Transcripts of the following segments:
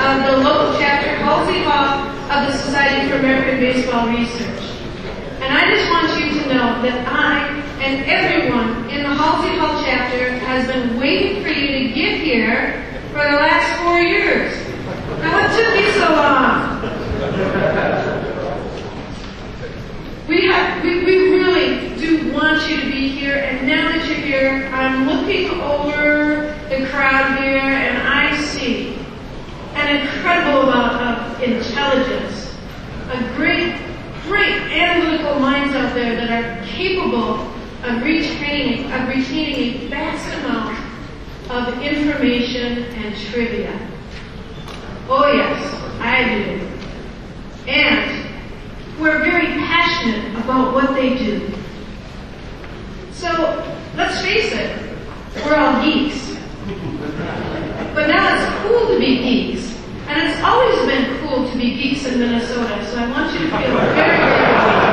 of the local chapter, Halsey Hall, of the Society for American Baseball Research. And I just want you to know that I and everyone in the Halsey Hall chapter has been waiting for you to get here for the last 4 years. Now, what took me so long? We really do want you to be here, and now that you're here, I'm looking over the crowd here, and I see an incredible amount of intelligence, a great analytical minds out there that are capable of retaining a vast amount of information and trivia. Oh yes, I do. And we're very passionate about what they do. So, let's face it, we're all geeks. But now it's cool to be geeks. And it's always been cool to be geeks in Minnesota, so I want you to feel very good.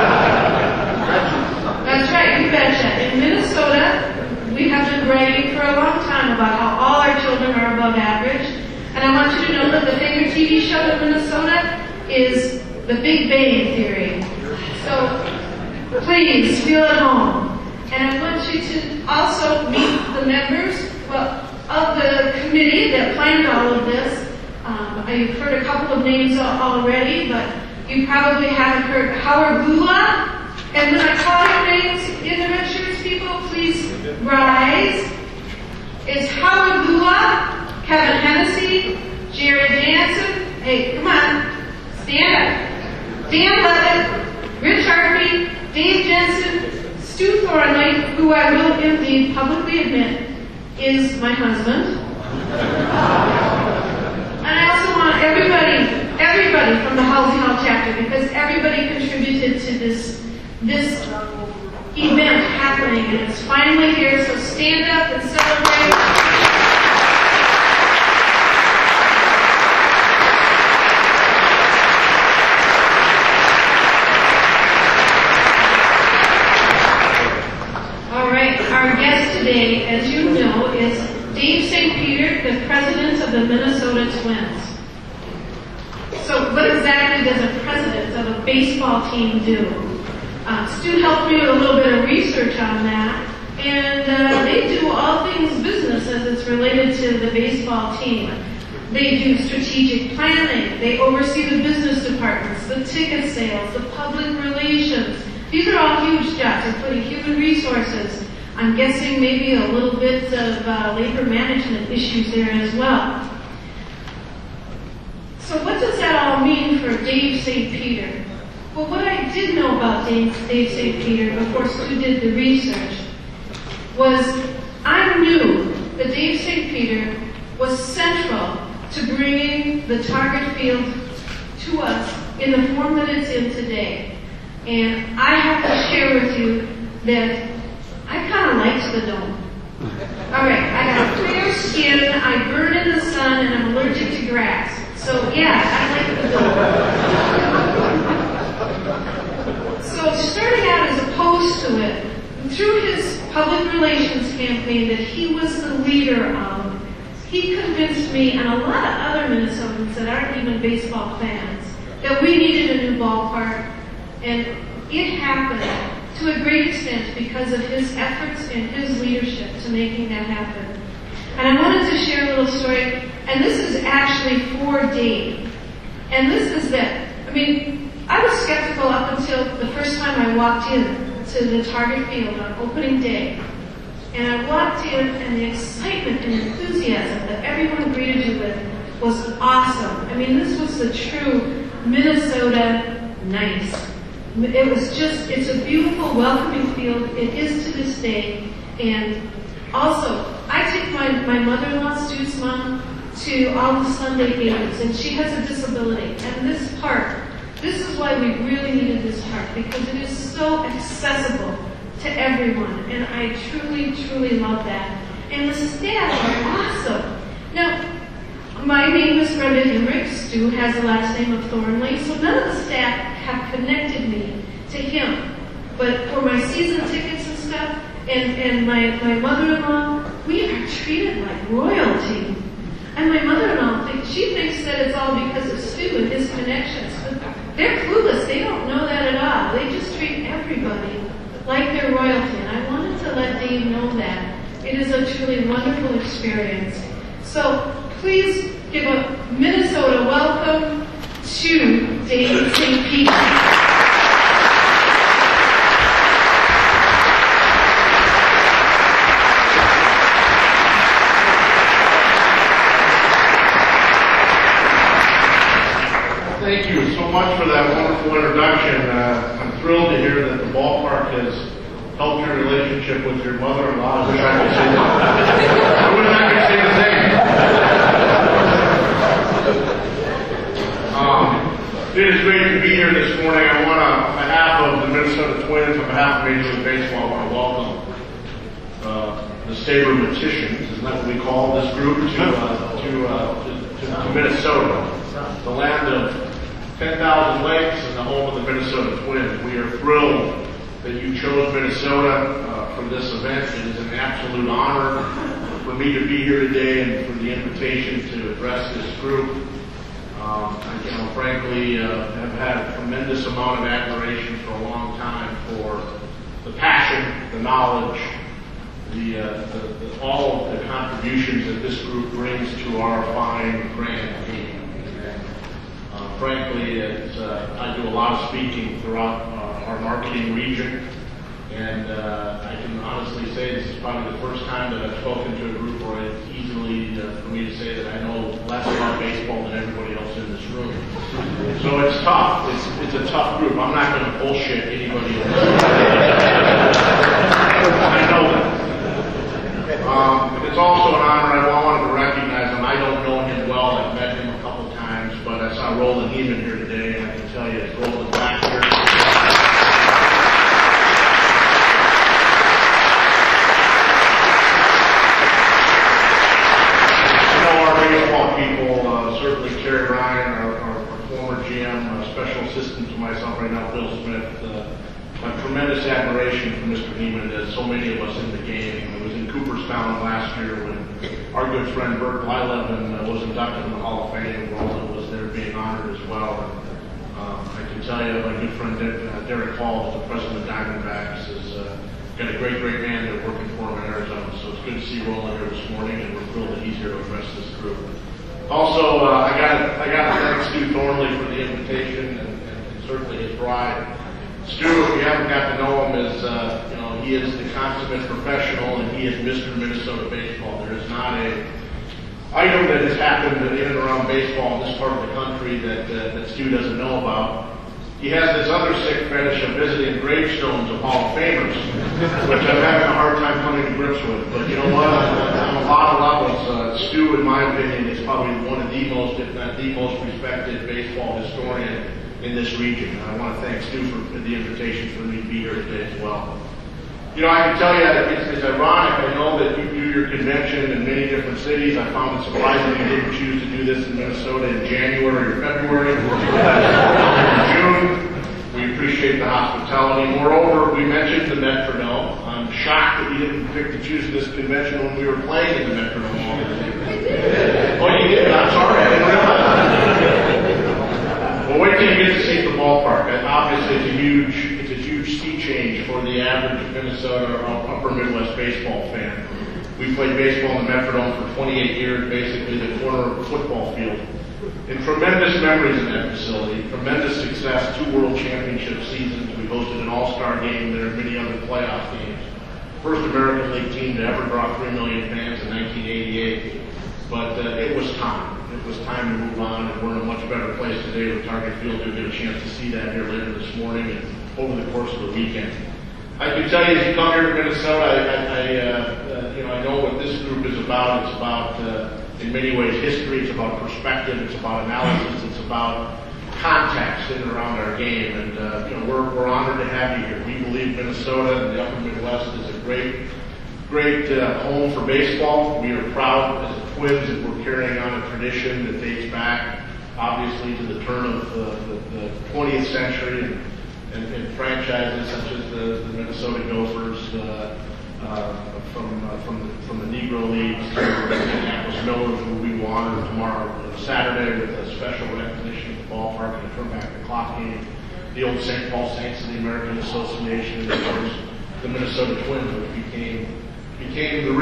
That's right, you betcha. In Minnesota, we have been bragging for a long time about how all our children are above average. And I want you to know that the favorite TV show in Minnesota is The Big Bang Theory. So, please, feel at home. And I want you to also meet the members of the committee that planned all of this. You've heard a couple of names already, but you probably haven't heard Howard Lula. And when I call your names in the red shirts, people, please rise. It's Howard Lula, Kevin Hennessy, Jerry Jansen. Hey, come on, stand up. Dan Levitt, Rich Harvey, Dave Jensen, Stu Thornley, who I will indeed publicly admit is my husband. And I also want everybody from the Halsey Hall chapter, because everybody contributed to this event happening, and it's finally here, so stand up and celebrate. All right, our guest today, as you know, is Dave St. Peter, the president of the Minnesota Twins. So what exactly does a president of a baseball team do? Stu helped me with a little bit of research on that, and they do all things business as it's related to the baseball team. They do strategic planning, they oversee the business departments, the ticket sales, the public relations. These are all huge jobs, including human resources. I'm guessing maybe a little bit of labor management issues there as well. So what does that all mean for Dave St. Peter? Well, what I did know about Dave St. Peter before Stu did the research was I knew that Dave St. Peter was central to bringing the target field to us in the form that it's in today. And I have to share with you that I kind of liked the dome. Alright, I got clear skin, I burn in the sun, and I'm allergic to grass. So yeah, I like the dome. So starting out as opposed to it, through his public relations campaign that he was the leader of, he convinced me and a lot of other Minnesotans that aren't even baseball fans that we needed a new ballpark, and it happened to a great extent because of his efforts and his leadership to making that happen. And I wanted to share a little story, and this is actually for Dave. And this is that, I was skeptical up until the first time I walked in to the target field on opening day. And I walked in, and the excitement and enthusiasm that everyone greeted you with was awesome. This was the true Minnesota nice. It was just, it's a beautiful, welcoming field. It is to this day. And also, I take my mother-in-law, Stu's mom, to all the Sunday games, and she has a disability. And this park, this is why we really needed this park, because it is so accessible to everyone. And I truly, truly love that. And the staff are awesome. Now, my name is Brenda Hemrick. Stu has the last name of Thornley, so none of the staff have connected me to him. But for my season tickets and stuff, and my mother-in-law, we are treated like royalty. And my mother-in-law thinks she thinks that it's all because of Stu and his connections. But they're clueless. They don't know that at all. They just treat everybody like they're royalty. And I wanted to let Dave know that. It is a truly wonderful experience. So please give a Minnesota welcome to Dave St. Peter. Thank you so much for that wonderful introduction. I'm thrilled to hear that the ballpark has helped your relationship with your mother-in-law. I wish I could say that. I wish I could say the same. It is great to be here this morning. I want to, on behalf of the Minnesota Twins, on behalf of Major League Baseball, I want to welcome the Sabermaticians, isn't that what we call this group, to Minnesota, the land of 10,000 lakes and the home of the Minnesota Twins. We are thrilled that you chose Minnesota for this event. It is an absolute honor for me to be here today and for the invitation to address this group. I, frankly, have had a tremendous amount of admiration for a long time for the passion, the knowledge, all of the contributions that this group brings to our fine, grand team. Frankly, I do a lot of speaking throughout our marketing region, and I can honestly say this is probably the first time that I've spoken to a group where it's easily for me to say that I know less about baseball than everybody else in this room. So it's tough. It's a tough group. I'm not going to bullshit anybody in this room. I know that. It's also an honor. I wanted to recognize him. I don't know him well. I've met him a couple times, but I saw Roland Heeman here today, and I can tell you, it's Roland back here. I know our baseball people, certainly Terry Ryan, our former GM, special assistant to myself right now, Bill Smith, have tremendous admiration for Mr. Heeman, as so many of us in the game. I was in Cooperstown last year when our good friend Bert Blyleven was inducted in the Hall of Fame. Roland was there being honored as well. I can tell you, my good friend Derek Hall, the president of the Diamondbacks, is got a great man there working for him in Arizona. So it's good to see Roland here this morning, and we're thrilled that he's here to address this group. Also, I got to thank Stu Thornley for the invitation, and certainly his bride. Stu, if you haven't got to know him, he is the consummate professional, and he is Mr. Minnesota Baseball. There is not a item that has happened in and around baseball in this part of the country that Stu doesn't know about. He has this other sick fetish of visiting gravestones of Hall of Famers, which I'm having a hard time coming to grips with. But you know what? On a lot of levels, Stu, in my opinion, is probably one of the most, if not the most respected baseball historian in this region. And I want to thank Stu for the invitation for me to be here today as well. You know, I can tell you that it's ironic. I know that you do your convention in many different cities. I found it surprising you didn't choose to do this in Minnesota in January or February or June. We appreciate the hospitality. Moreover, we mentioned the Metrodome. I'm shocked that you didn't pick to choose this convention when we were playing in the Metrodome. Oh, you did? I'm sorry. I didn't realize. Well, wait till you get to see the ballpark. Obviously, it's a huge sea change for the average Minnesota or upper Midwest baseball fan. We played baseball in the Metrodome for 28 years, basically the corner of a football field. And tremendous memories in that facility, tremendous success, 2 World Championship seasons. We hosted an all-star game there, many other playoff games. First American League team to ever draw 3 million fans in 1988. But it was time. It was time to move on, and we're in a much better place today with Target Field. You'll get a chance to see that here later this morning and over the course of the weekend. I can tell you, as you come here to Minnesota, I know what this group is about. It's about, in many ways, history. It's about perspective. It's about analysis. It's about context in and around our game. And we're honored to have you here. We believe Minnesota and the Upper Midwest is a great home for baseball. We are proud as the Twins that we're carrying on a tradition that dates back, obviously, to the turn of the 20th century. And franchises such as the Minnesota Gophers, from the Negro Leagues to the Minneapolis Millers, who we will honor tomorrow, Saturday, with a special recognition at the ballpark and a turn back the clock game. The old St. Paul Saints of the American Association, and of course the Minnesota Twins, which became the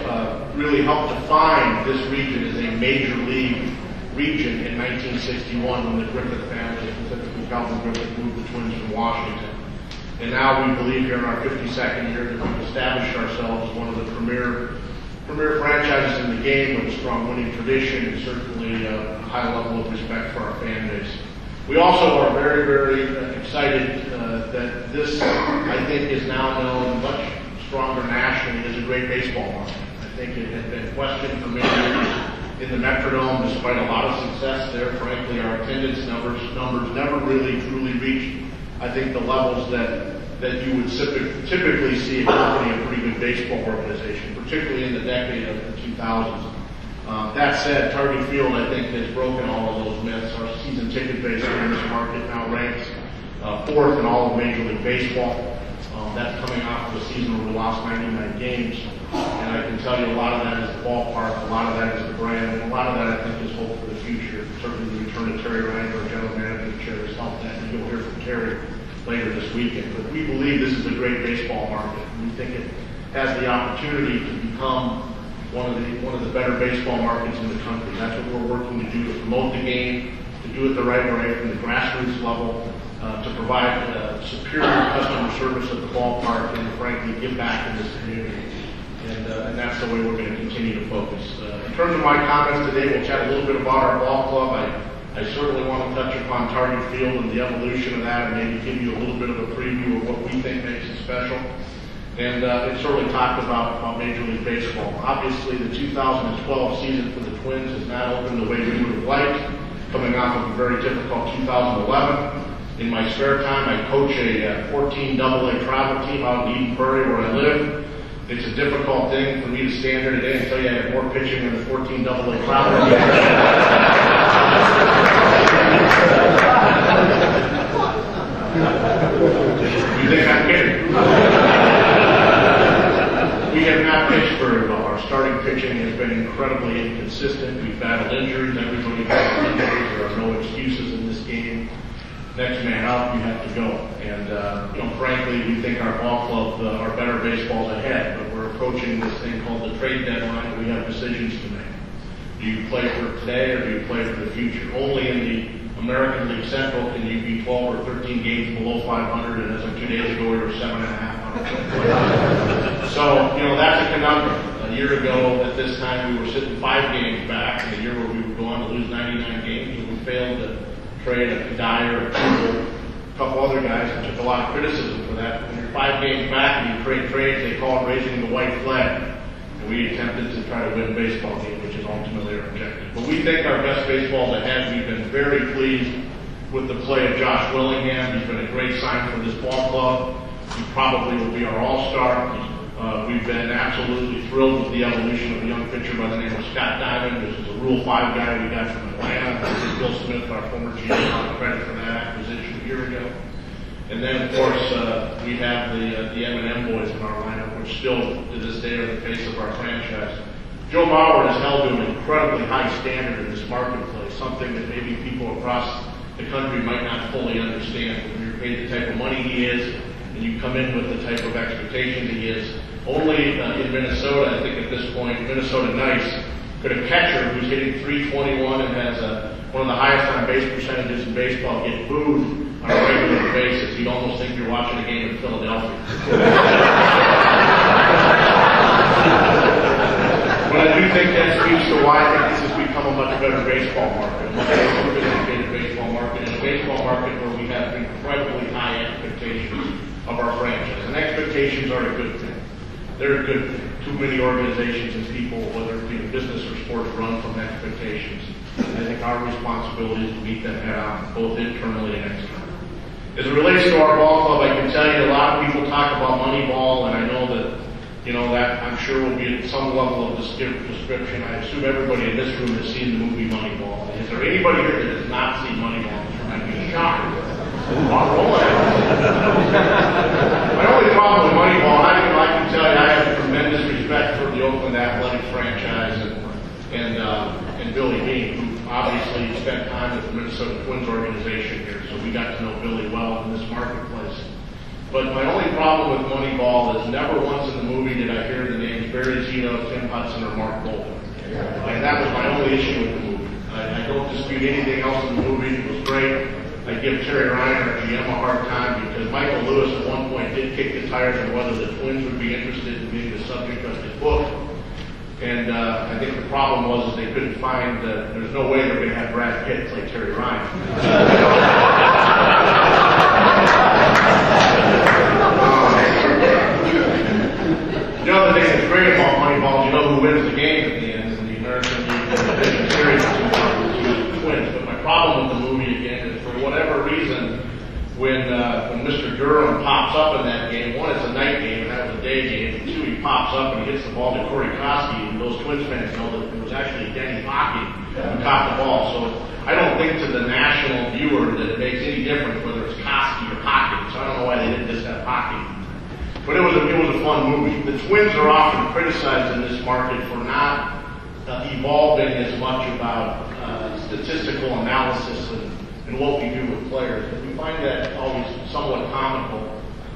really helped define this region as a major league region in 1961 when the Griffith family, specifically Calvin Griffith, moved the Twins from Washington. And now we believe here in our 52nd year that we've established ourselves as one of the premier franchises in the game with a strong winning tradition and certainly a high level of respect for our fan base. We also are very, very excited that this, I think, is now known much stronger nationally as a great baseball market. I think it had been questioned for many years in the Metrodome, despite a lot of success there. Frankly, our attendance numbers never really truly reached, I think, the levels that you would typically see accompany a pretty good baseball organization, particularly in the decade of the 2000s. That said, Target Field, I think, has broken all of those myths. Our season ticket base in this market now ranks fourth in all of Major League Baseball. That's coming off of a season where we lost 99 games. And I can tell you a lot of that is the ballpark, a lot of that is the brand, and a lot of that, I think, is hope for the future. Certainly the return of Terry Ryan, our general manager, chair, has helped that, and you'll hear from Terry later this weekend. But we believe this is a great baseball market. We think it has the opportunity to become one of the better baseball markets in the country. That's what we're working to do, to promote the game, to do it the right way from the grassroots level, to provide superior customer service at the ballpark, and frankly, give back in this community. And that's the way we're going to continue to focus. In terms of my comments today, we'll chat a little bit about our ball club. I certainly want to touch upon Target Field and the evolution of that, and maybe give you a little bit of a preview of what we think makes it special. And certainly talked about Major League Baseball. Obviously, the 2012 season for the Twins has not opened the way we would have liked, coming off of a very difficult 2011. In my spare time, I coach a 14 AA travel team out in Eden Prairie, where I live. It's a difficult thing for me to stand here today and tell you I have more pitching than the 14 AA travel team. You think I'm kidding? We have not pitched very well. Our starting pitching has been incredibly inconsistent. We've battled injuries. Everybody has injuries. There are no excuses in this game. Next man up, you have to go. And, frankly, we think our ball club are better baseballs ahead, but we're approaching this thing called the trade deadline, and we have decisions to make. Do you play for today or do you play for the future? Only in the American League Central can you be 12 or 13 games below 500, and as of 2 days ago, we were 7.500. So, that's a conundrum. A year ago at this time, we were sitting 5 games back, in a year where we would go on to lose 99 games, and we failed to trade a Dyer, a couple other guys, and took a lot of criticism for that. When you're 5 games back and you trade trades, they call it raising the white flag. And we attempted to try to win a baseball game, which is ultimately our objective. But we think our best baseball is ahead. We've been very pleased with the play of Josh Willingham. He's been a great sign for this ball club. He probably will be our all-star. We've been absolutely thrilled with the evolution of a young pitcher by the name of Scott Diamond, which is a Rule 5 guy we got from Atlanta. Bill Smith, our former GM, got credit for that acquisition a year ago. And then, of course, we have the M&M boys in our lineup, which still, to this day, are the face of our franchise. Joe Mauer has held to an incredibly high standard in this marketplace, something that maybe people across the country might not fully understand. When you're paid the type of money he is, and you come in with the type of expectations he is, only in Minnesota, I think at this point, Minnesota Nice, could a catcher who's hitting .321 and has one of the highest on base percentages in baseball get booed on a regular basis. You'd almost think you're watching a game in Philadelphia. But I do think that speaks to why I think this has become a much better baseball market, a much more sophisticated baseball market, and a baseball market where we have incredibly high expectations of our franchise. And expectations are a good thing. They're a good thing. Too many organizations and people, whether it be in business or sports, run from expectations. I think our responsibility is to meet them head on, both internally and externally. As it relates to our ball club, I can tell you a lot of people talk about Moneyball, and I know that, that I'm sure will be at some level of description. I assume everybody in this room has seen the movie Moneyball. Is there anybody here that has not seen Moneyball? I'd be shocked. My only problem with Moneyball, I can tell you I have tremendous respect for the Oakland Athletics franchise, and and Billy Bean, who obviously spent time with the Minnesota Twins organization here, so we got to know Billy well in this marketplace. But my only problem with Moneyball is never once in the movie did I hear the names Barry Zito, Tim Hudson, or Mark Bolton. And that was my only issue with the movie. I don't dispute anything else in the movie. It was great. I give Terry Ryan, our GM, a hard time because Michael Lewis at one point did kick the tires on whether the Twins would be interested in being the subject of his book. And I think the problem was they couldn't find, there's no way they're going to have Brad Pitt play Terry Ryan. The other thing that's great about Moneyball, you know who wins the game at the end in the American League Division Series, the Twins. But my problem with the movie again is for whatever reason, when Mr. Durham pops up in that game, one, it's a night game and that was a day game, and two, he pops up and he hits the ball to Corey Kosky, and those Twins fans know that it was actually Denny Hockey who caught the ball. So I don't think to the national viewer that it makes any difference whether it's Kosky or Hockey, so I don't know why they didn't just have Hockey. But it was a fun movie. The Twins are often criticized in this market for not evolving as much about statistical analysis and what we do with players. But we find that always somewhat comical.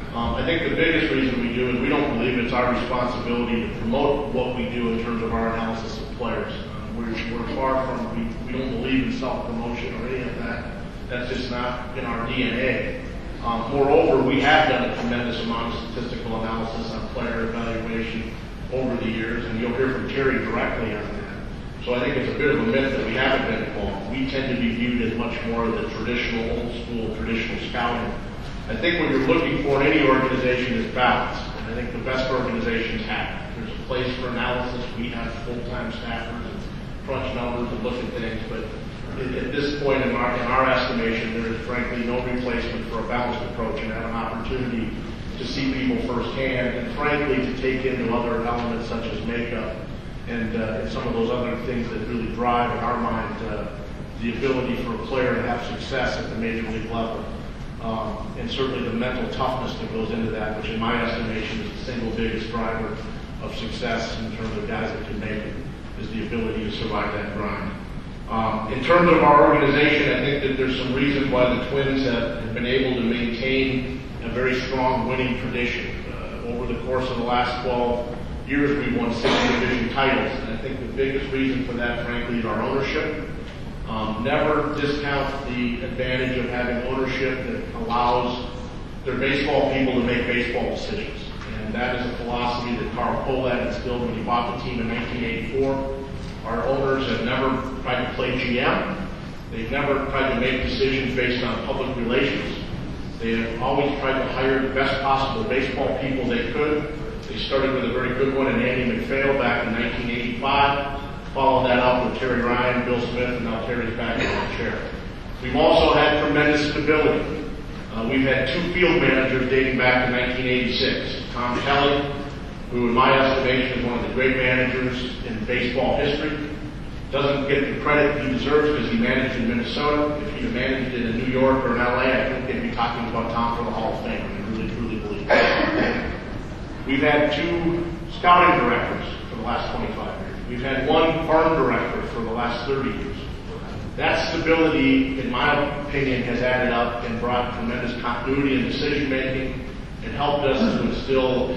I think the biggest reason we do is we don't believe it's our responsibility to promote what we do in terms of our analysis of players. We're far from, we don't believe in self-promotion or any of that. That's just not in our DNA. Moreover, we have done a tremendous amount of statistical analysis on player evaluation over the years, and you'll hear from Terry directly on that. So I think it's a bit of a myth that we haven't been involved. We tend to be viewed as much more of the traditional, old school, traditional scouting. I think what you're looking for in any organization is balance, and I think the best organizations have it. There's a place for analysis. We have full-time staffers and crunch numbers and look at things, but at this point in our estimation, there is frankly no replacement for a balanced approach and have an opportunity to see people firsthand and frankly to take into other elements such as makeup and some of those other things that really drive in our mind the ability for a player to have success at the major league level. And certainly the mental toughness that goes into that, which in my estimation is the single biggest driver of success in terms of guys that can make it, is the ability to survive that grind. In terms of our organization, I think that there's some reasons why the Twins have been able to maintain a very strong winning tradition. Over the course of the last 12 years, we've won 6 division titles, and I think the biggest reason for that, frankly, is our ownership. Never discount the advantage of having ownership that allows their baseball people to make baseball decisions. And that is a philosophy that Carl Pohlad instilled when he bought the team in 1984. Our owners have never tried to play GM. They've never tried to make decisions based on public relations. They have always tried to hire the best possible baseball people they could. They started with a very good one in Andy MacPhail back in 1985. Followed that up with Terry Ryan, Bill Smith, and now Terry's back in the chair. We've also had tremendous stability. We've had 2 field managers dating back to 1986. Tom Kelly, who in my estimation is one of the great managers in baseball history, doesn't get the credit he deserves because he managed in Minnesota. If he'd have managed in New York or in LA, I think they'd be talking about Tom for the Hall of Fame. I really, truly believe that. We've had 2 scouting directors for the last 25 years. We've had 1 farm director for the last 30 years. That stability, in my opinion, has added up and brought tremendous continuity in decision making and helped us to instill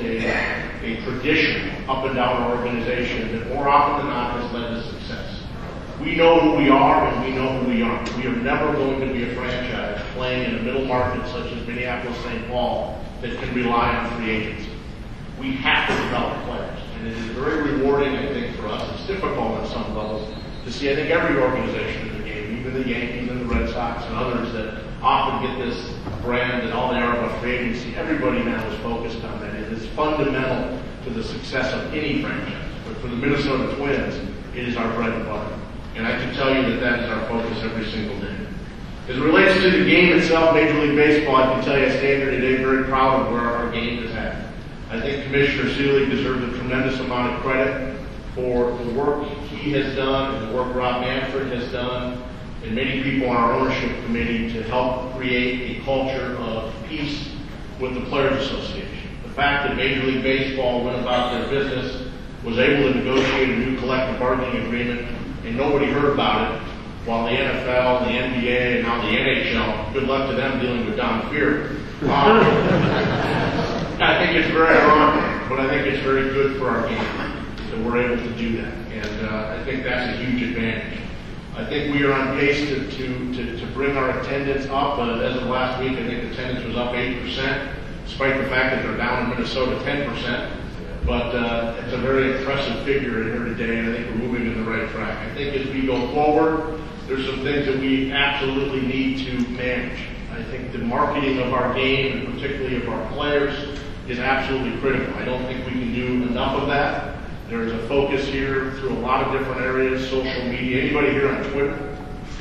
a tradition up and down our organization that more often than not has led to success. We know who we are and we know who we aren't. We are never going to be a franchise playing in a middle market such as Minneapolis, St. Paul that can rely on free agency. We have to develop players. And it is very rewarding, I think, for us. It's difficult on some levels to see, I think, every organization in the game, even the Yankees and the Red Sox and others that often get this brand that all they are about free agency. Everybody now is focused on that. It is fundamental to the success of any franchise. But for the Minnesota Twins, it is our bread and butter. And I can tell you that that is our focus every single day. As it relates to the game itself, Major League Baseball, I can tell you I stand here today very proud of where our game is at. I think Commissioner Seelig deserves a tremendous amount of credit for the work he has done and the work Rob Manfred has done and many people on our ownership committee to help create a culture of peace with the Players Association. The fact that Major League Baseball went about their business, was able to negotiate a new collective bargaining agreement and nobody heard about it, while the NFL, the NBA, and now the NHL, good luck to them dealing with Don Fear. I think it's very ironic, but I think it's very good for our game that we're able to do that, and I think that's a huge advantage. I think we are on pace to bring our attendance up. As of last week, I think attendance was up 8%, despite the fact that they're down in Minnesota 10%. But it's a very impressive figure in here today, and I think we're moving in the right track. I think as we go forward, there's some things that we absolutely need to manage. I think the marketing of our game, and particularly of our players, is absolutely critical. I don't think we can do enough of that. There's a focus here through a lot of different areas, social media. Anybody here on Twitter?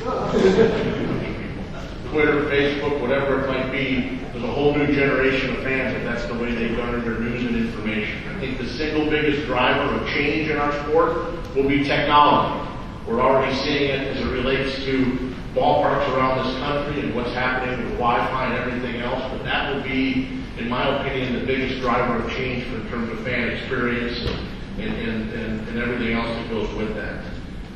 Twitter, Facebook, whatever it might be, there's a whole new generation of fans that that's the way they garner their news and information. I think the single biggest driver of change in our sport will be technology. We're already seeing it as it relates to ballparks around this country and what's happening with Wi-Fi and everything else, but that will be, in my opinion, the biggest driver of change in terms of fan experience and everything else that goes with that.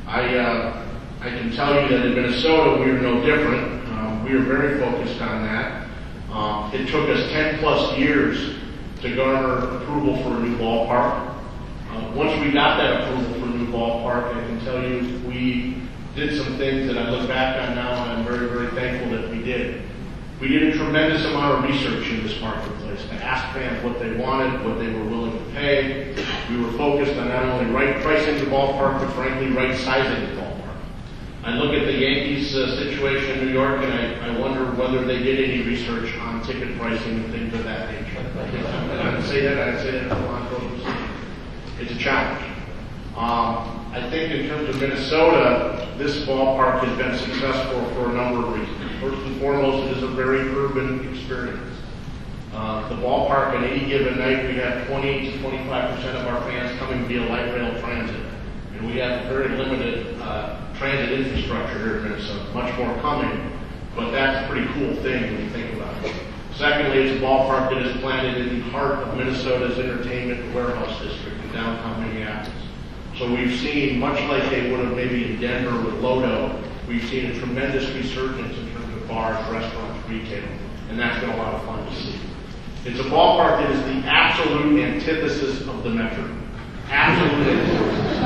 I can tell you that in Minnesota we are no different. We are very focused on that. It took us 10 plus years to garner approval for a new ballpark. Once we got that approval for a new ballpark, I can tell you we did some things that I look back on now and I'm very, very thankful that we did. We did a tremendous amount of research in this marketplace to ask fans what they wanted, what they were willing to pay. We were focused on not only right pricing the ballpark, but frankly, right sizing the ballpark. I look at the Yankees situation in New York, and I wonder whether they did any research on ticket pricing and things of that nature. I would say that. I'd say that for a lot of those. It's a challenge. I think in terms of Minnesota, this ballpark has been successful for a number of reasons. First and foremost, it is a very urban experience. The ballpark on any given night, we have 20 to 25% of our fans coming via light rail transit. And we have very limited transit infrastructure here in Minnesota, much more coming, but that's a pretty cool thing when you think about it. Secondly, it's a ballpark that is planted in the heart of Minnesota's entertainment warehouse district in downtown Minneapolis. So we've seen, much like they would have maybe in Denver with Lodo, we've seen a tremendous resurgence in terms of bars, restaurants, retail, and that's been a lot of fun to see. It's a ballpark that is the absolute antithesis of the Metro. Absolute antithesis.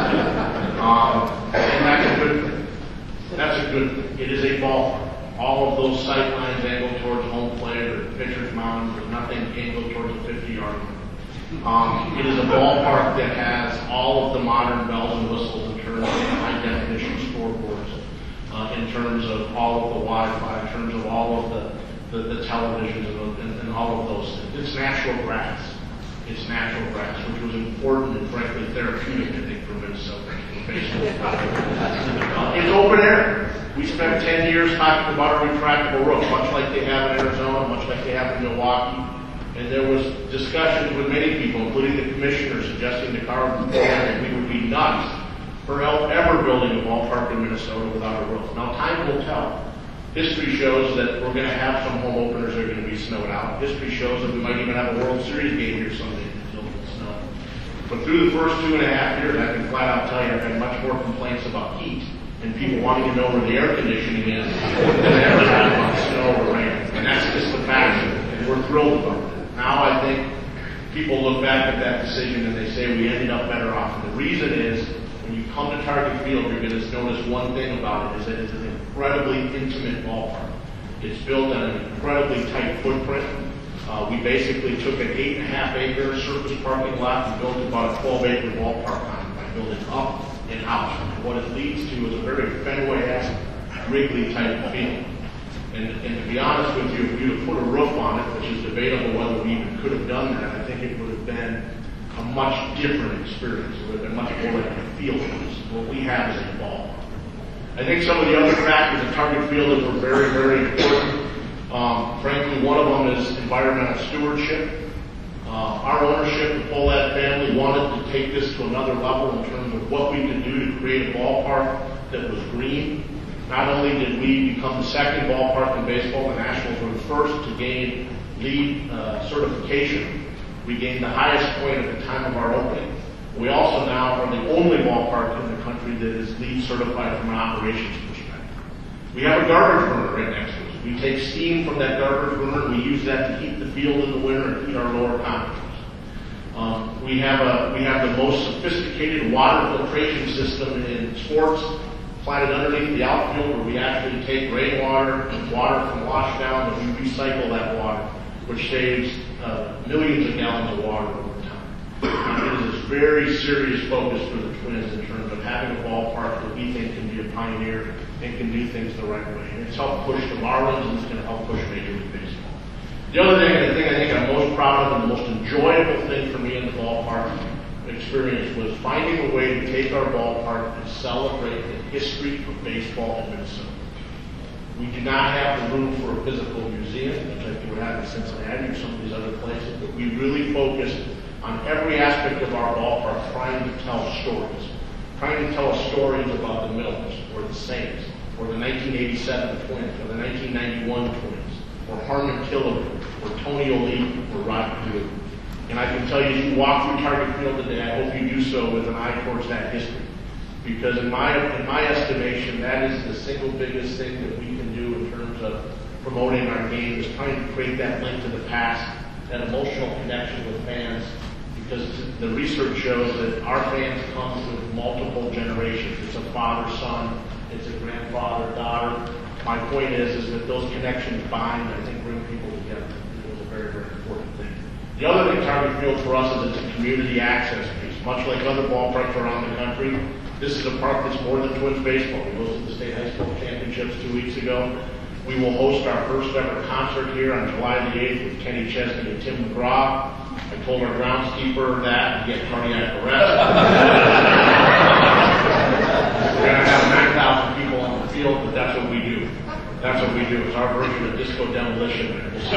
And that's a good thing. That's a good thing. It is a ballpark. All of those sight lines angle towards home plate or pitcher's mound. There's nothing angled towards the 50-yard line. It is a ballpark that has all of the modern bells and whistles in terms of high-definition scoreboards, in terms of all of the Wi-Fi, in terms of all of the televisions and all of those things. It's natural grass. It's natural grass, which was important and frankly therapeutic, I think, for Minnesota. It's open air. We spent 10 years talking about a retractable roof, much like they have in Arizona, much like they have in Milwaukee. And there was discussions with many people, including the commissioner, suggesting to Carl that we would be nuts for ever building a ballpark in Minnesota without a roof. Now, time will tell. History shows that we're going to have some home openers that are going to be snowed out. History shows that we might even have a World Series game here someday until it's snow. But through the first 2.5 years, I can flat out tell you I've had much more complaints about heat and people wanting to know where the air conditioning is than I ever had about snow or rain. And that's just the fact, and we're thrilled about it. Now I think people look back at that decision and they say we ended up better off. And the reason is, when you come to Target Field, you're going to notice one thing about it, is that it's an incredibly intimate ballpark. It's built on an incredibly tight footprint. We basically took an 8.5-acre surface parking lot and built about a 12-acre ballpark on it by building up and out. And what it leads to is a very Fenway-esque, Wrigley-type feel. And to be honest with you, if you had put a roof on it, which is debatable whether we even could have done that, I think it would have been a much different experience. It would have been much more like a field house. What we have is a ballpark. I think some of the other factors at Target Field that were very, very important. Frankly, one of them is environmental stewardship. Our ownership, the Pohlad family, wanted to take this to another level in terms of what we could do to create a ballpark that was green. Not only did we become the second ballpark in baseball, the Nationals were the first to gain LEED certification. We gained the highest point at the time of our opening. We also now are the only ballpark in the country that is LEED certified from an operations perspective. We have a garbage burner right next to us. We take steam from that garbage burner and we use that to heat the field in the winter and heat our lower concourse. We have the most sophisticated water filtration system in sports, planted underneath the outfield, where we actually take rainwater and water from washdown and we recycle that water, which saves millions of gallons of water over time. It is a very serious focus for the Twins in terms of having a ballpark that we think can be a pioneer and can do things the right way. And it's helped push the Marlins and it's going to help push Major League Baseball. The other thing, the thing I think I'm most proud of and the most enjoyable thing for me in the ballpark experience was finding a way to take our ballpark and celebrate the history of baseball in Minnesota. We do not have the room for a physical museum, which I think we have in Cincinnati or some of these other places, but we really focused on every aspect of our ballpark trying to tell stories. Trying to tell stories about the Millers, or the Saints, or the 1987 Twins, or the 1991 Twins, or Harmon Killebrew, or Tony O'Leary, or Roger Goodell. And I can tell you, as you walk through Target Field today, I hope you do so with an eye towards that history. Because in my estimation, that is the single biggest thing that we can do in terms of promoting our game, is trying to create that link to the past, that emotional connection with fans. Because the research shows that our fans come with multiple generations. It's a father-son, it's a grandfather-daughter. My point is that those connections bind and I think bring people together. It was a very, very important thing. The other thing Target Field for us is it's a community access piece. Much like other ballparks around the country, this is a park that's more than Twins baseball. We hosted the state high school championships 2 weeks ago. We will host our first ever concert here on July the 8th with Kenny Chesney and Tim McGraw. I told our groundskeeper that to get cardiac arrest. We're going to have 9,000 people on the field, but that's what we do. That's what we do. It's our version of disco demolition.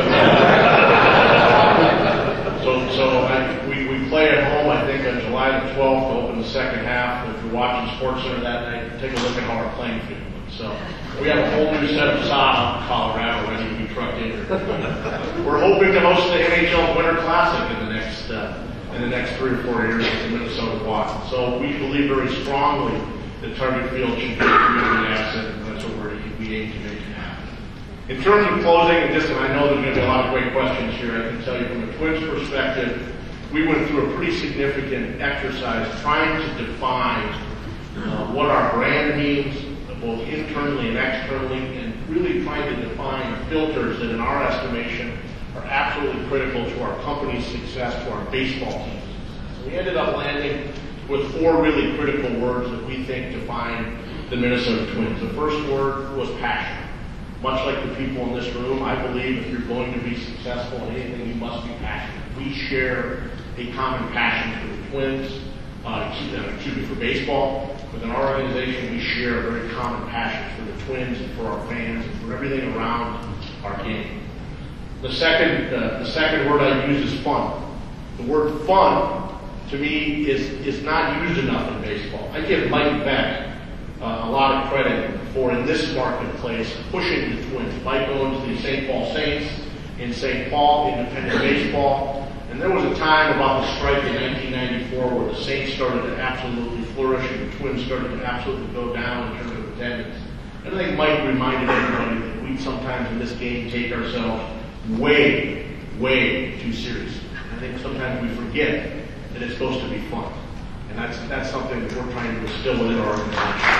We play at home, I think, on July the 12th to open the second half. If you're watching SportsCenter that night, take a look at how our playing field looks. So we have a whole new set of sod in Colorado ready to be trucked in here. We're hoping to host the NHL Winter Classic in the next 3 or 4 years with the Minnesota Wild. So we believe very strongly that Target Field should be a community asset, and that's what we aim to make it happen. In terms of closing, and I know there's going to be a lot of great questions here, I can tell you from a Twins perspective, we went through a pretty significant exercise trying to define what our brand means, both internally and externally, and really trying to define filters that in our estimation are absolutely critical to our company's success, to our baseball team's success. So we ended up landing with 4 really critical words that we think define the Minnesota Twins. The first word was passion. Much like the people in this room, I believe if you're going to be successful in anything, you must be passionate. We share a common passion for the Twins, for baseball. Within our organization, we share a very common passion for the Twins and for our fans and for everything around our game. The second word I use is fun. The word fun, to me, is not used enough in baseball. I give Mike Beck a lot of credit for, in this marketplace, pushing the Twins. Mike owns the St. Paul Saints in St. Paul, independent baseball. And there was a time about the strike in 1994 where the Saints started to absolutely flourish and the Twins started to absolutely go down in terms of attendance. And I think Mike reminded everybody that we sometimes in this game take ourselves way, way too seriously. I think sometimes we forget that it's supposed to be fun. And that's something that we're trying to instill within our organization.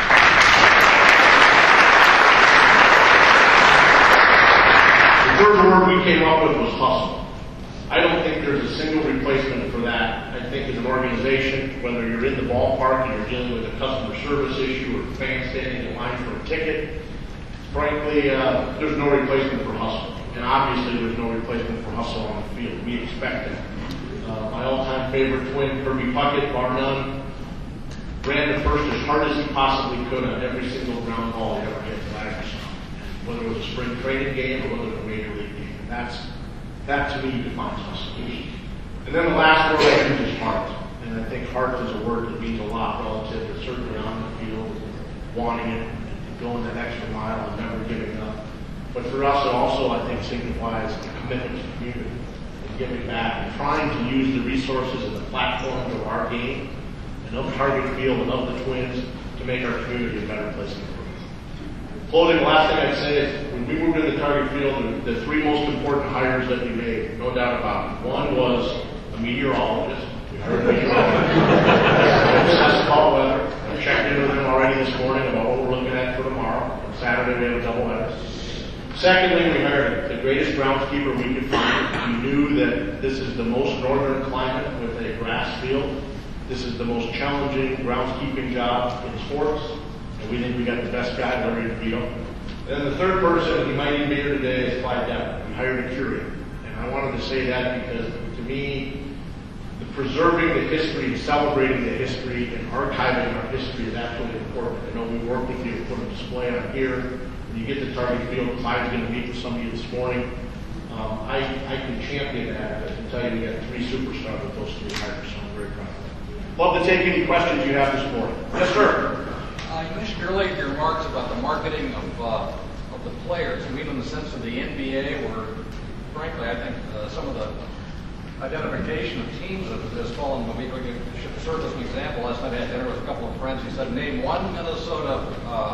The third word we came up with was hustle. I don't think there's a single replacement for that. I think as an organization, whether you're in the ballpark and you're dealing with a customer service issue or fans standing in line for a ticket, frankly, there's no replacement for hustle. And obviously there's no replacement for hustle on the field. We expect that. My all-time favorite Twin, Kirby Puckett, bar none, ran the first as hard as he possibly could on every single ground ball he ever hit last year. Whether it was a spring training game or whether it was a major league game. And that to me defines us. And then the last word I use is heart. And I think heart is a word that means a lot relative to certainly on the field, wanting it, and going that extra mile and never giving up. But for us, it also, I think, signifies a commitment to community and giving back and trying to use the resources and the platforms of our game and of Target Field and of the Twins to make our community a better place to live. Closing, the last thing I'd say is when we moved into Target Field, the three most important hires that we made, no doubt about it. One was a meteorologist. We hired a meteorologist. Obsessed about weather. I checked in with him already this morning about what we're looking at for tomorrow. On Saturday we have a doubleheader. Secondly, we hired the greatest groundskeeper we could find. We knew that this is the most northern climate with a grass field. This is the most challenging groundskeeping job in sports. And we think we got the best guy, Larry DeVito. And then the third person, he might even be here today, is Clyde Devlin. We hired a curator. And I wanted to say that because to me, the preserving the history and celebrating the history and archiving our history is absolutely important. I know we worked with you to put a display on here. When you get to Target Field, Clyde's going to meet with some of you this morning. I can champion that. I can tell you we got 3 superstars with those 3 hires, so I'm very proud of that. Love to take any questions you have this morning. Yes, sir. You mentioned earlier in your remarks about the marketing of the players. I mean, in the sense of the NBA, where, frankly, I think some of the identification of teams has fallen. We should serve as an example. Last night I had dinner with a couple of friends. He said, name one Minnesota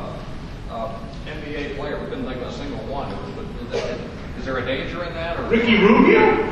NBA player. We couldn't think of a single one. Is there a danger in that? Or? Ricky Rubio?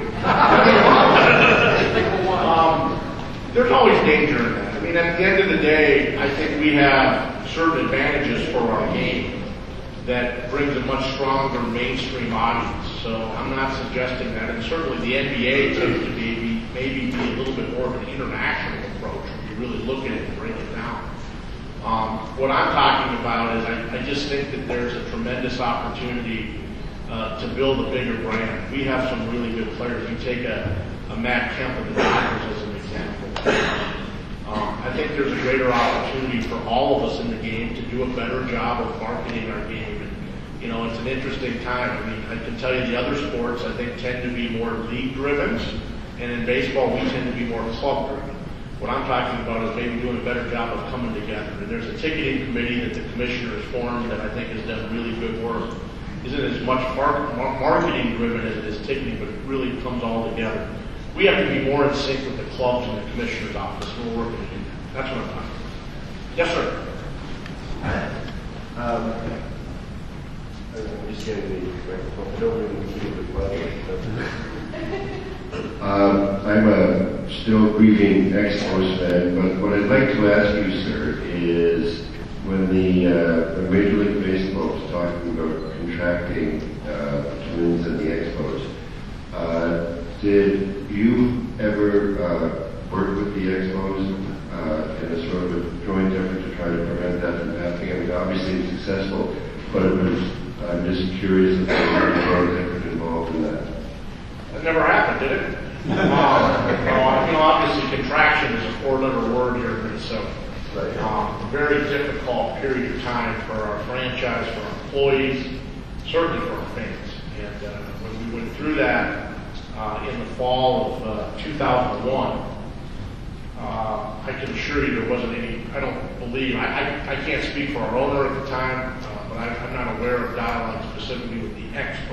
There's always danger in that. I mean, at the end of the day, I think we have certain advantages for our game that brings a much stronger mainstream audience. So I'm not suggesting that. And certainly the NBA tends to maybe be a little bit more of an international approach when you really look at it and break it down. What I'm talking about is I just think that there's a tremendous opportunity to build a bigger brand. We have some really good players. You take a Matt Kemp of the Dodgers as an example. I think there's a greater opportunity for all of us in the game to do a better job of marketing our game. And, you know, it's an interesting time. I mean, I can tell you the other sports, I think, tend to be more league-driven. And in baseball, we tend to be more club-driven. What I'm talking about is maybe doing a better job of coming together. And there's a ticketing committee that the commissioner has formed that I think has done really good work. Isn't as much marketing-driven as it is ticketing, but it really comes all together. We have to be more in sync with the clubs and the commissioner's office. We're working to do that. That's what I'm talking about. Yes, sir. I'm just getting the microphone. I don't really see the question. I'm a still grieving Expos fan, but what I'd like to ask you, sir, is when when Major League Baseball was talking about contracting the Twins and the Expos, did you ever work with the Expos in a sort of a joint effort to try to prevent that from happening? I mean, obviously it's successful, but I'm just curious if there was a joint effort involved in that. That never happened, did it? Obviously contraction is a 4-letter word here in Minnesota. Right. Very difficult period of time for our franchise, for our employees, certainly for our fans. And when we went through that in the fall of 2001, I can assure you there wasn't any, I don't believe, I can't speak for our owner at the time, but I'm not aware of dialogue specifically with the Expos.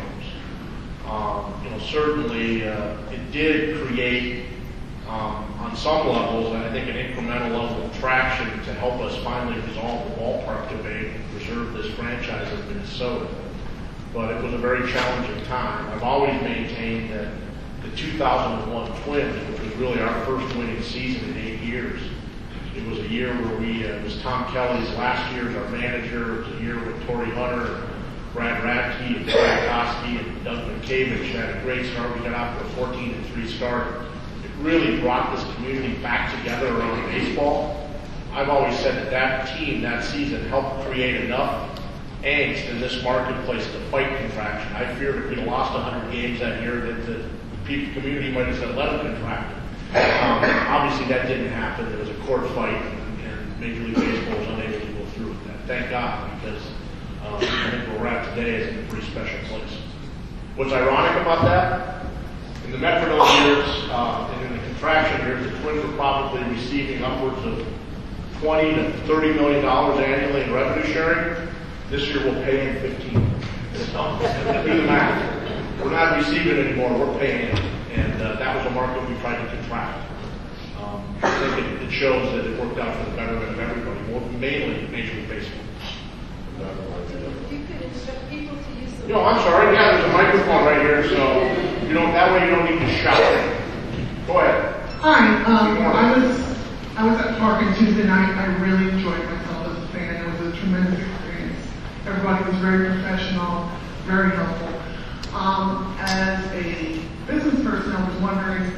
Certainly it did create, on some levels, I think an incremental level of traction to help us finally resolve the ballpark debate and preserve this franchise in Minnesota. But it was a very challenging time. I've always maintained that the 2001 Twins, which was really our first winning season in 8 years, it was a year where it was Tom Kelly's last year as our manager. It was a year with Torrey Hunter, Brad Radke, and Brad Koski, and Doug McCavich had a great start. We got out to a 14-3 start. It really brought this community back together around baseball. I've always said that team that season helped create enough angst in this marketplace to fight contraction. I feared if we'd lost 100 games that year that the community might have said, let them contract. Obviously that didn't happen. There was a court fight, and Major League Baseball was unable to go through with that. Thank God, because I think where we're at today is in a pretty special place. What's ironic about that? In the Metrodome years and in the contraction years, the Twins were probably receiving upwards of $20 to $30 million annually in revenue sharing. This year we'll pay him $15 million. Do the math. We're not receiving anymore, we're paying him. And that was a market we tried to contract. I think it shows that it worked out for the betterment of everybody, mainly Major League Baseball. If you could instruct people to use the... No, I'm sorry. Yeah, there's a microphone right here, so that way you don't need to shout. Go ahead. Hi, I was at Park on Tuesday night. I really enjoyed myself as a fan. It was a tremendous experience. Everybody was very professional, very helpful. As a business person, I was wondering,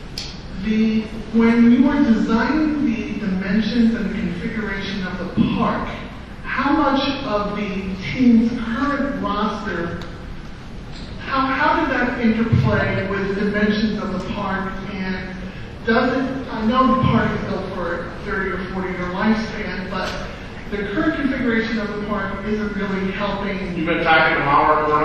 when you were designing the dimensions and the configuration of the park, how much of the team's current roster, how did that interplay with the dimensions of the park? And I know the park is built for a 30 or 40-year lifespan, but the current configuration of the park isn't really helping. You've been talking to Mauer for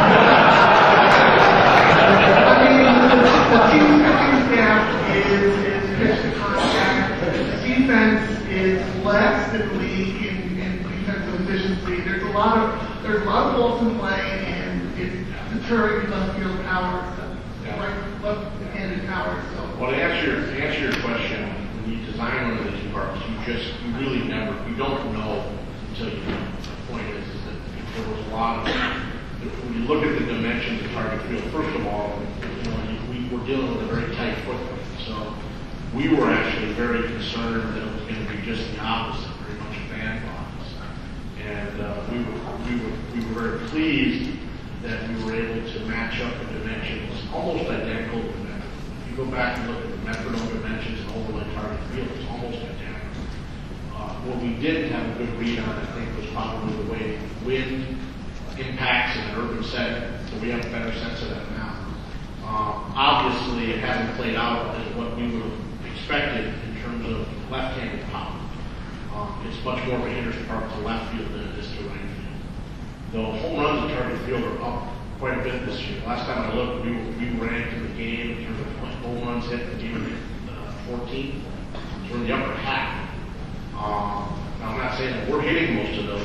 I mean, the team's pitching staff is pitch to contact. The defense is less than league in defensive efficiency. There's a lot of balls in play, and it's deterring left field power, left-handed power. So. Well, to answer your question, when you design one of these parks, you really never, you don't know until you know. The point is that there was a lot of, when you look at the dimensions of Target Field, first of all, we were dealing with a very tight footprint. So we were actually very concerned that it was going to be just the opposite, very much fan box. And we were very pleased that we were able to match up the dimensions almost identical to that. If you go back and look at the Metrodome dimensions and overlay Target Field, it's almost identical. What we didn't have a good read on, I think, was probably the way wind impacts in an urban setting, so we have a better sense of that now. Obviously, it hasn't played out as what we would have expected in terms of left-handed power. It's much more of a hindrance park to left field than it is to right field. The home runs at Target Field are up quite a bit this year. Last time I looked, we ranked in the game in terms of home runs hit. The team hit 14. So we're in the upper half. Now, I'm not saying that we're hitting most of those.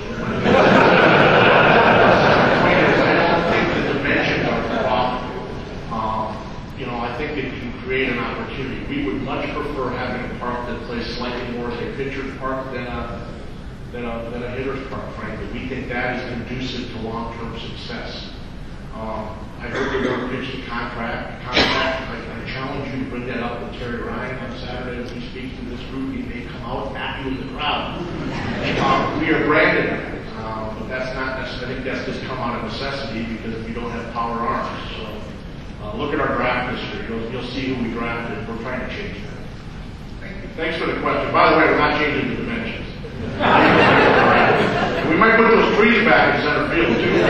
I don't think the dimensions are the problem. I think it can create an opportunity. We would much prefer having a park that plays slightly more as a pitcher's park than a hitter's park, frankly. We think that is conducive to long-term success. I heard the word pitch to contract. I challenge you to bring that up with Terry Ryan on Saturday when he speaks to this group. He may come out happy with the crowd. We are branded that, but that's not necessarily. I think that's just come out of necessity because we don't have power arms. So look at our draft history. You'll see who we drafted. We're trying to change that. Thanks for the question. By the way, we're not changing the dimensions. We might put those trees back in center field too.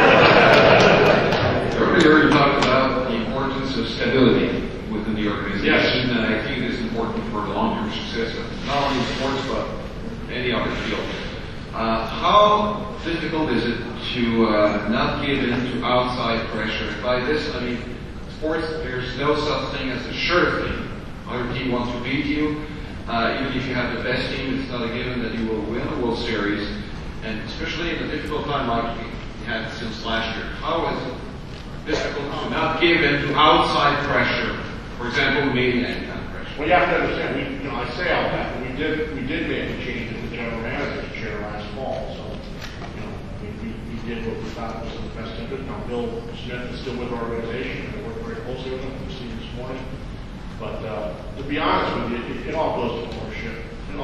Earlier you talked about the importance of stability within the organization, yes. And I think it's important for the long-term success of not only sports but any other field. How difficult is it to not give in to outside pressure? By this, I mean sports. There's no such thing as a sure thing. Other team wants to beat you. Even if you have the best team, it's not a given that you will win a World Series. And especially in a difficult time like we had since last year. How is it difficult to not give in to outside pressure? For example, media kind of pressure. Well, you have to understand. I say all that, but we did make a change in the general manager's chair last fall. So, we did what we thought was in the best interest. Now, Bill Smith is still with our organization, and we work very closely with him. We've seen this morning. But to be honest with you, it all goes to ownership.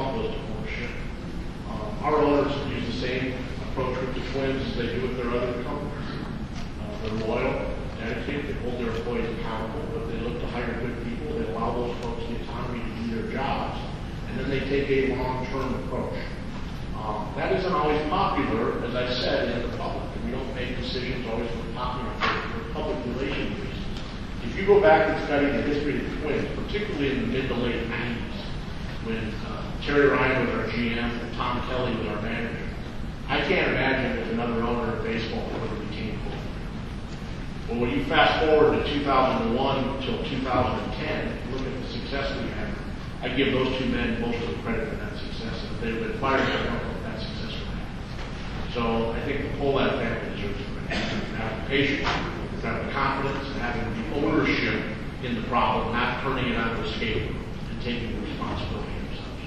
Our owners use the same approach with the Twins as they do with their other companies. They're loyal, dedicated, they hold their employees accountable, but they look to hire good people. They allow those folks the autonomy to do their jobs, and then they take a long-term approach. That isn't always popular, as I said, in the public. We don't make decisions always for public relations reasons. If you go back and study the history of the Twins, particularly in the mid to late 90s, when Terry Ryan was our GM and Tom Kelly was our manager, I can't imagine if another owner of baseball would have became cool. Well, when you fast forward to 2001 until 2010, look at the success we had. I give those two men most of the credit for that success. And if they had been fired, I don't know if that success would happen. So I think the whole that family deserves credit. Have the patience, have the confidence, and having the ownership in the problem, not turning it onto a scapegoat. And taking the responsibility themselves.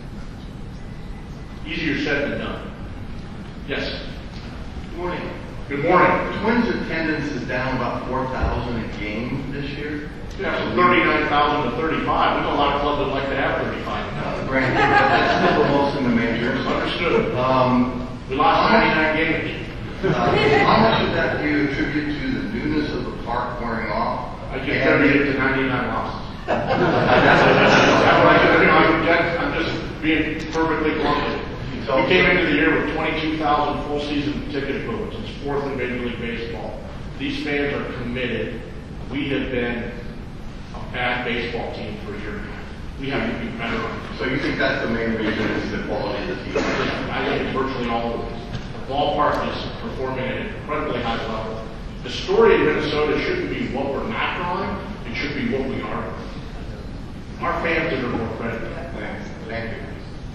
Easier said than done. Yes. Good morning. Good morning. Twins attendance is down about 4,000 a game this year. Yeah, from 39,000 to 35. We know a lot of clubs that like to have 35. Granted, but that's still the most in the majors. Understood. We lost 99 games. How much of that do you attribute to the newness of the park wearing off? I can attribute it to 99 losses. I'm just being perfectly blunt. We came into the year with 22,000 full season ticket equivalents. It's fourth in Major League Baseball. These fans are committed. We have been a bad baseball team for a year and a half. We have to be better on it. So you think that's the main reason is the quality of the team? I think it's virtually all of it. The ballpark is performing at an incredibly high level. The story in Minnesota shouldn't be what we're not drawing. It should be what we are. Our fans deserve more credit. Thanks. Thank you.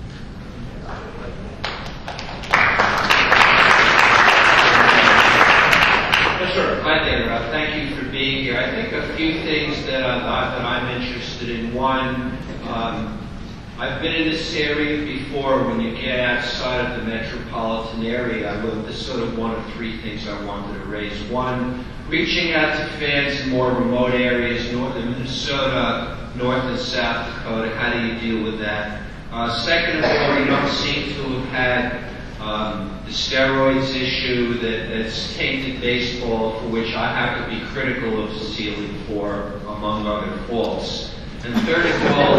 Yes, sir. Hi there. Thank you for being here. I think a few things that I'm interested in. One, I've been in this area before. When you get outside of the metropolitan area, this is sort of one of three things I wanted to raise. One, reaching out to fans in more remote areas, northern Minnesota, North and South Dakota. How do you deal with that? Second of all, you don't seem to have had the steroids issue that's tainted baseball, for which I have to be critical of Cecilia for, among other faults. And third of all,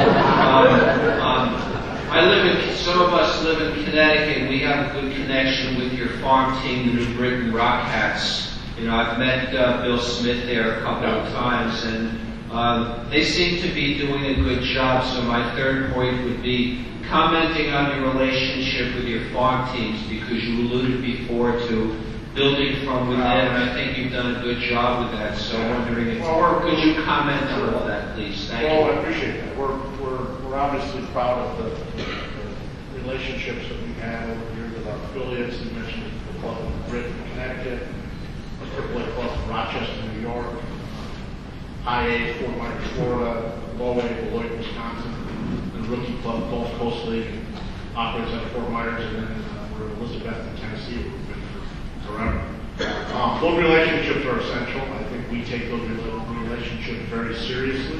some of us live in Connecticut, and we have a good connection with your farm team, the New Britain Rockhats. You know, I've met Bill Smith there a couple of times, and they seem to be doing a good job. So my third point would be commenting on your relationship with your farm teams, because you alluded before to building from within, and I think you've done a good job with that. So I'm wondering if could you comment on all that, please? Thank you. Well, I appreciate that. We're obviously proud of the relationships that we've had over here with our affiliates. You mentioned the club in Britain, Connecticut, a AAA club in Rochester, New York, High A, Fort Myers, Florida, Low A, Beloit, Wisconsin, and Rookie Club, Gulf Coast League, operates out of Fort Myers, and then we're in Elizabeth, Tennessee, where we've been for forever. Those relationships are essential. I think we take those relationships very seriously.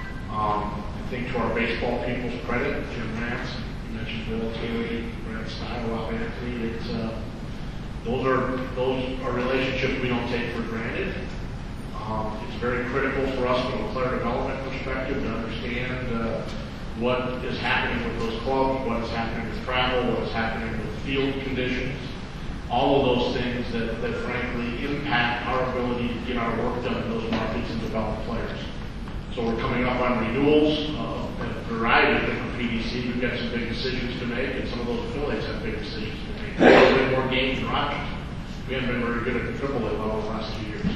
I think to our baseball people's credit, Jim Nance, you mentioned Bill Taylor, Brad Stein, Rob Anthony, those are relationships we don't take for granted. It's very critical for us from a player development perspective to understand what is happening with those clubs, what is happening with travel, what is happening with field conditions, all of those things that frankly impact our ability to get our work done in those markets and develop players. So we're coming up on renewals, a variety of different PDC. We've got some big decisions to make, and some of those affiliates have big decisions to make. We've been more games in Rochester. We haven't been very good at the AAA level the last 2 years.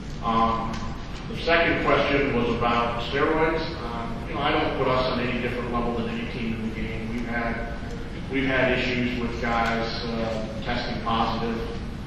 The second question was about steroids. I don't put us on any different level than any team in the game. We've had issues with guys testing positive.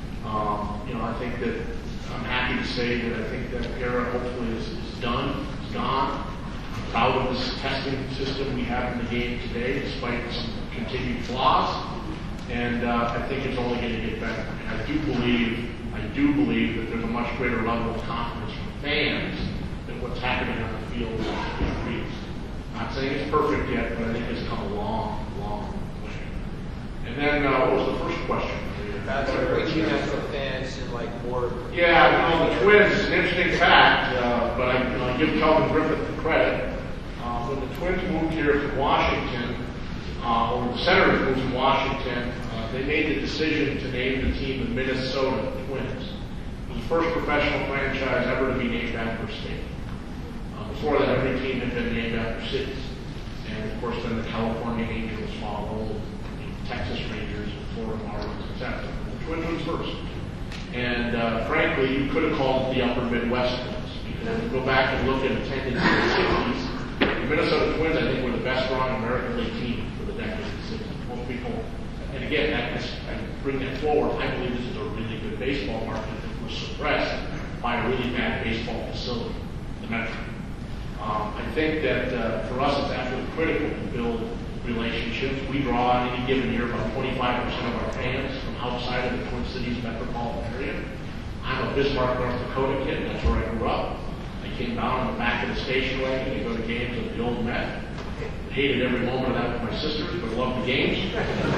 I think that I'm happy to say that I think that era hopefully is done. It's gone. I'm proud of this testing system we have in the game today, despite some continued flaws. And I think it's only going to get better. And I do believe that there's a much greater level of confidence from fans than what's happening on the field in the streets. Not saying it's perfect yet, but I think it's come a long, long way. And then what was the first question? About reaching out to fans and more. Yeah, the Twins, an interesting fact, but I give Calvin Griffith the credit. When the Twins moved here from Washington, or the Senators moved from Washington, they made the decision to name the team the Minnesota Twins. It was the first professional franchise ever to be named after a state. Before that, every team had been named after cities. And of course, then the California Angels followed, Texas Rangers, Florida Marlins, etc. The Twins was first. And frankly, you could have called it the Upper Midwest Twins. Because if you go back and look at attendance in the 60s, the Minnesota Twins, I think, were the best run American League team for the decade of the 60s. Most people, and again, I bring that forward. I believe this is a really good baseball market that was suppressed by a really bad baseball facility, the Metro. I think that for us it's absolutely critical to build relationships. We draw in any given year about 25% of our fans from outside of the Twin Cities metropolitan area. I'm a Bismarck, North Dakota kid. That's where I grew up. I came down in the back of the station wagon to go to games at the Old Met. Hated every moment of that with my sisters, but loved the games.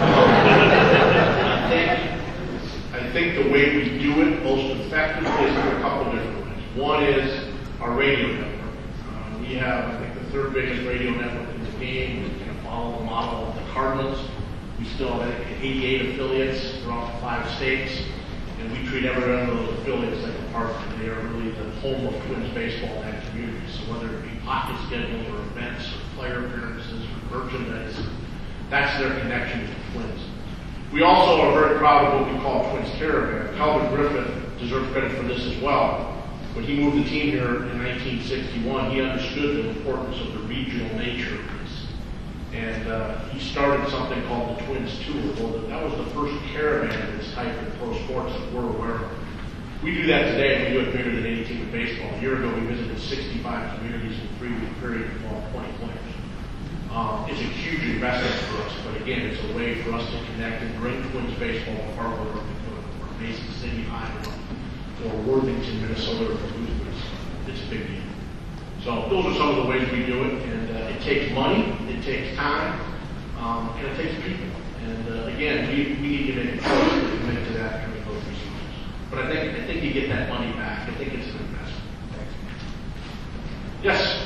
I think the way we do it most effectively is through a couple different ways. One is our radio network. We have, I think, the third biggest radio network in the game. We kind of follow the model of the Cardinals. We still have 88 affiliates throughout the 5 states, and we treat every one of those affiliates like a partner. They are really the home of Twins baseball in that community. So whether it be pocket schedules or events or player appearances or merchandise, that's their connection to the Twins. We also are very proud of what we call Twins Caravan. Calvin Griffith deserves credit for this as well. When he moved the team here in 1961, he understood the importance of the regional nature of this. And he started something called the Twins Tour. Well, that was the first caravan of this type in pro sports that we're aware of. We do that today. We do it bigger than any team in baseball. A year ago, we visited 65 communities in a 3-week period involving 20 players. It's a huge investment for us, but again, it's a way for us to connect and bring Twins baseball to Harvard or Mason City, Iowa, or Worthington, Minnesota, or Duluth. It's a big deal. So those are some of the ways we do it, and it takes money, it takes time, and it takes people. And again, we need to make a choice to commit to that and those resources. But I think you get that money back. I think it's an investment. Yes.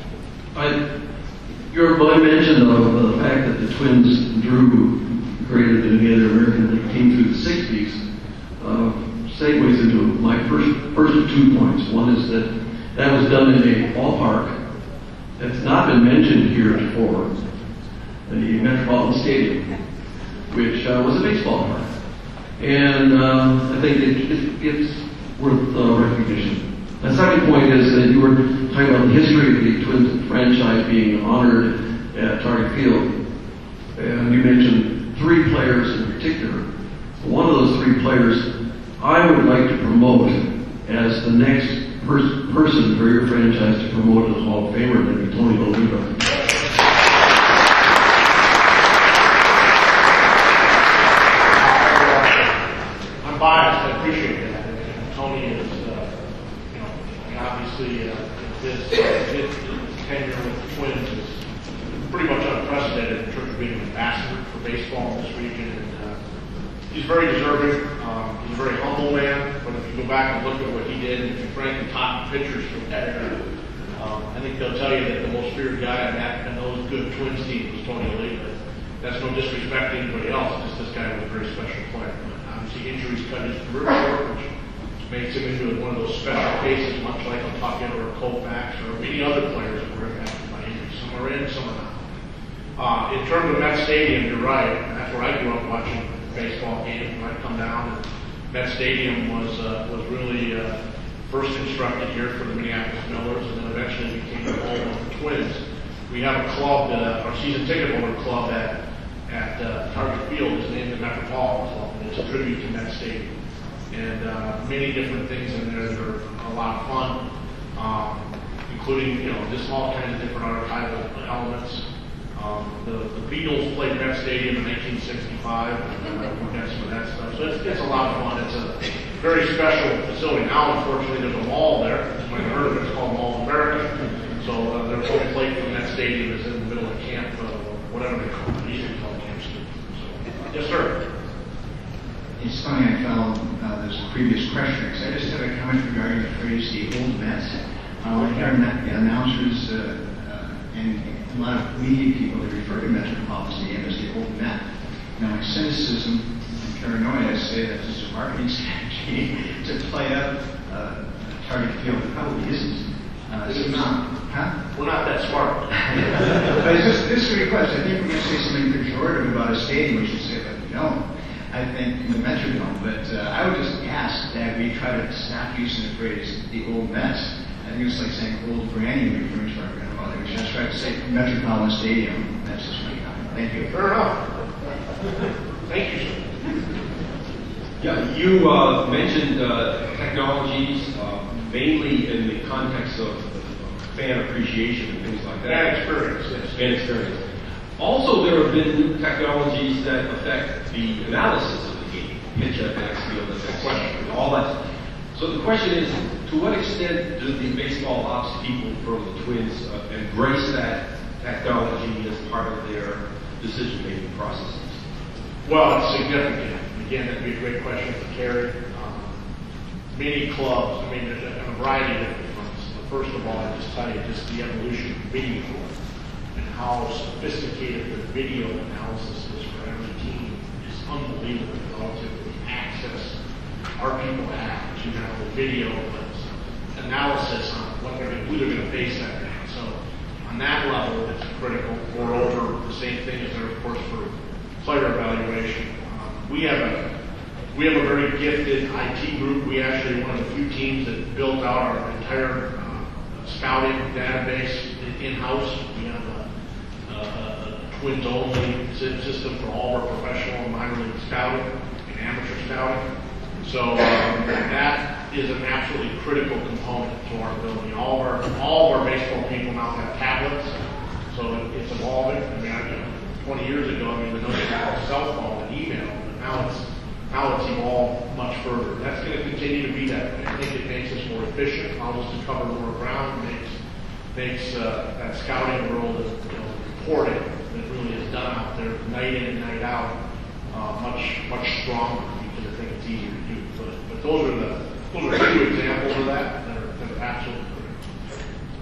Your boy mentioned the fact that the Twins drew greater than any other American League team through the 60s. Segues into my first 2 points. One is that was done in a ballpark that's not been mentioned here before, the Metropolitan Stadium, which was a baseball park. And I think it's worth recognition. The second point is that you were talking about the history of the Twins franchise being honored at Target Field. And you mentioned 3 players in particular. One of those 3 players I would like to promote as the next person for your franchise to promote as a Hall of Famer, that'd be Tony Oliva. I'm biased. I appreciate that. And Tony is, obviously, his tenure with the Twins is pretty much unprecedented in terms of being an ambassador for baseball in this region. And he's very deserving. He's a very humble man, but if you go back and look at what he did, and if you frankly top pitchers from that era, I think they'll tell you that the most feared guy in those good Twins teams was Tony Oliva. That's no disrespect to anybody else, just this guy was a very special player. But obviously injuries cut his career short, which makes him into one of those special cases, much like a Puckett or a Koufax or many other players that were impacted by injuries. Some are in, some are not. In terms of Met Stadium, you're right. That's where I grew up watching baseball games. When I'd come down, and Met Stadium was really first constructed here for the Minneapolis Millers, and then eventually became the home of the Twins. We have a club, our season ticket holder club at Target Field is named the Metropolitan Club, and it's a tribute to Met Stadium. And many different things in there that are a lot of fun, including just all kinds of different archival elements. The Beatles played Met Stadium in 1965, and we've got some of that stuff. So it's a lot of fun. It's a very special facility. Now, unfortunately, there's a mall there. You might have heard of it. It's called Mall of America. So their home plate from Met Stadium is in the middle of camp, whatever they call it. They used to call it Camp Stadium. So, yes, sir. It's funny, I found this previous question, because I just had a comment regarding the phrase the old Mets. I hear announcers and a lot of media people that refer to Metropolitan Stadium as the old Met. Now, my cynicism and paranoia say that this is a marketing strategy to play up Target Field. It probably isn't. It's not. Huh? We're not that smart. But it's just this request. I think we're going to say something pejorative about a stadium. We should say that we don't. I think in the Metrodome, but I would just ask that we try to stop using the phrase the old Mets. I think it's like saying old granny referring to our grandmother. We should just try to say Metropolitan Stadium. That's just my comment. Thank you. Fair enough. Thank you, sir. Yeah, you mentioned technologies mainly in the context of fan appreciation and things like that. Fan experience, yes. Fan experience. Also, there have been new technologies that affect the analysis of the game, pitch FX, field FX, and all that. So the question is, to what extent do the baseball ops people from the Twins embrace that technology as part of their decision-making processes? Well, it's significant. Again, that'd be a great question for Terry. Many clubs, I mean, there's a variety of different fronts. First of all, I just tell you, just the evolution of video and how sophisticated the video analysis is for every team is unbelievable relative to the access our people have to not only video, but analysis on what who they're going to face that day. So on that level, it's critical. Moreover, the same thing is there, of course, for player evaluation. We have a very gifted IT group. We actually are one of the few teams that built out our entire scouting database in-house. We have a Twins-only system for all of our professional and minor league scouting and amateur scouting. So that is an absolutely critical component to our ability. All of our baseball people now have tablets, so it's evolving. I mean, 20 years ago, I mean, the notion of cell phone and email, but now it's evolved much further. That's going to continue to be that way. I think it makes us more efficient, allows us to cover more ground, makes that scouting world of reporting that really is done out there night in and night out much stronger, because I think it's easier to do. But those are two examples of that are absolutely critical.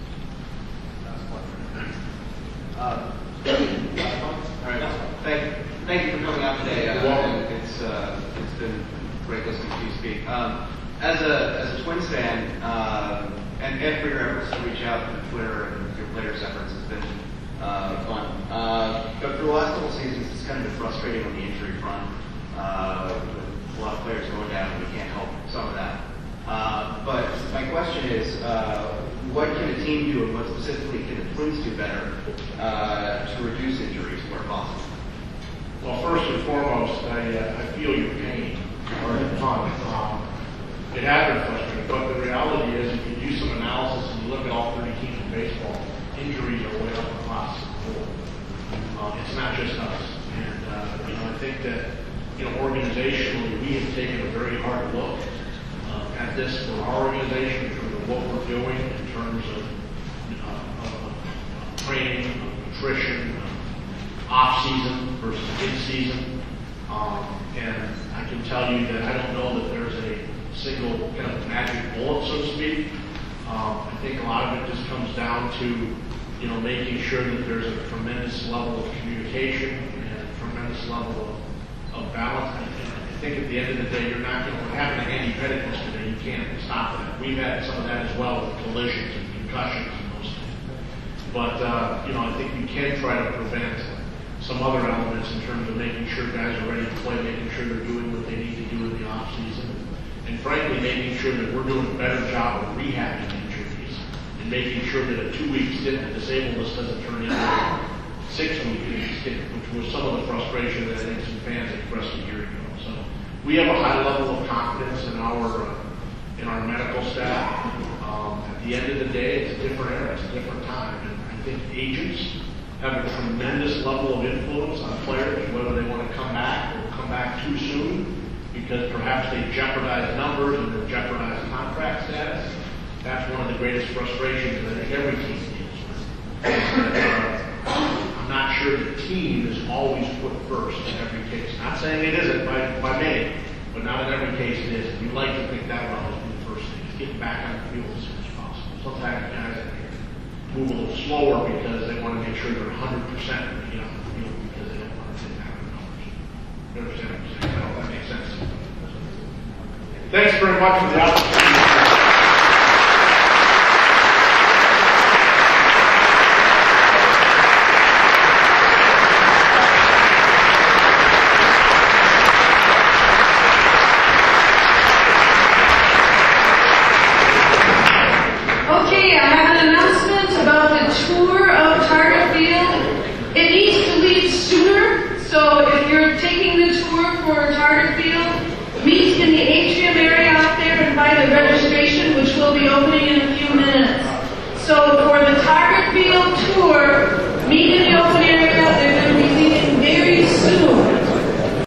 All right. Thank you for coming out today. It's been great listening to you speak. As a Twins fan, and for your efforts to reach out to Twitter and your players' efforts has been fun. But for the last couple seasons, it's kind of been frustrating on the injury front. With a lot of players going down, and we can't help some of that. But my question is, what can a team do, and what specifically can the Twins do better to reduce injuries where possible? Well, first and foremost, I feel your pain or your fun. It has been frustrating, but the reality is, if you do some analysis and you look at all 30 teams in baseball, injuries are way up across the board. It's not just us, and I think that organizationally, we have taken a very hard look at this for our organization, in terms of what we're doing in terms of training, nutrition, off-season versus mid-season. And I can tell you that I don't know that there's a single kind of magic bullet, so to speak. I think a lot of it just comes down to making sure that there's a tremendous level of communication and a tremendous level of balance. I think at the end of the day, you're not going to, what happened to Andy Pettitte yesterday, you can't stop that. We've had some of that as well with collisions and concussions and those things. But, I think we can try to prevent some other elements in terms of making sure guys are ready to play, making sure they're doing what they need to do in the off season, and frankly, making sure that we're doing a better job of rehabbing injuries and making sure that a 2-week stint at disabled list doesn't turn into a 6-week stint, which was some of the frustration that I think some fans expressed a year ago. So we have a high level of confidence in our medical staff. At the end of the day, it's a different era, it's a different time, and I think agents have a tremendous level of influence on players, whether they want to come back or come back too soon, because perhaps they jeopardize numbers and they jeopardize contract status. That's one of the greatest frustrations that I think every team deals with. I'm not sure the team is always put first in every case. Not saying it isn't by many, but not in every case it is. We'd like to think that would always be the first thing, is getting back on the field as soon as possible. Sometimes guys move a little slower because they want to make sure they're 100% because they don't want to sit down the numbers. You understand what I'm saying? I hope that makes sense. Thanks very much for the opportunity. It needs to leave sooner, so if you're taking the tour for Target